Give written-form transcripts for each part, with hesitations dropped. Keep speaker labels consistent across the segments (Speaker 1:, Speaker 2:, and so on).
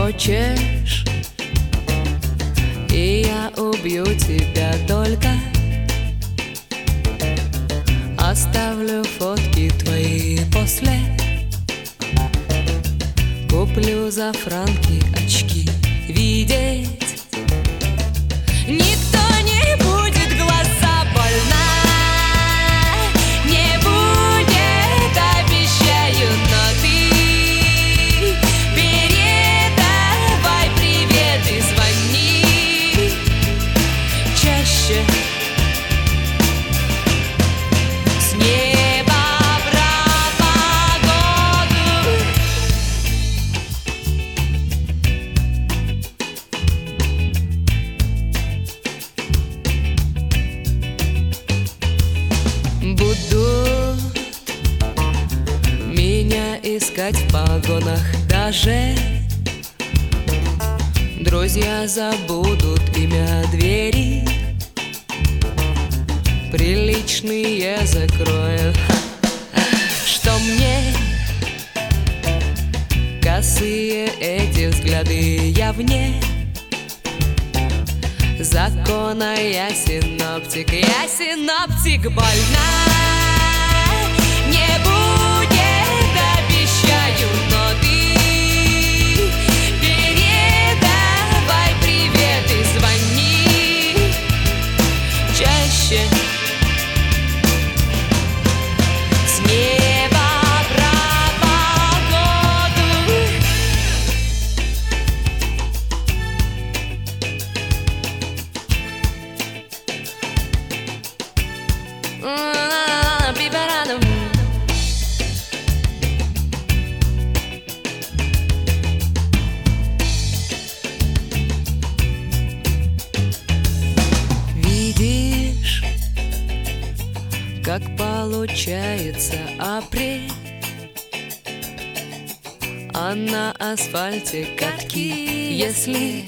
Speaker 1: хочешь, и я убью тебя только. Оставлю фотки твои после. Куплю за франки очки видеть. Никто не будет, глаза больна не будет, обещаю, но ты передавай привет и звони чаще. С неба про погоду. Будут меня искать в погонах даже. Друзья забудут имя двери. Приличные закрою. Что мне косые эти взгляды, я вне закона, я синоптик больна. Не будет, обещаю, но ты передавай привет и звони чаще. С неба про погоду. Видишь, как получается апрель, а на асфальте катки. Если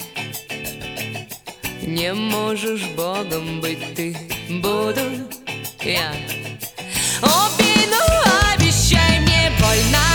Speaker 1: не можешь Богом быть ты, буду я. Обину обещай, мне больно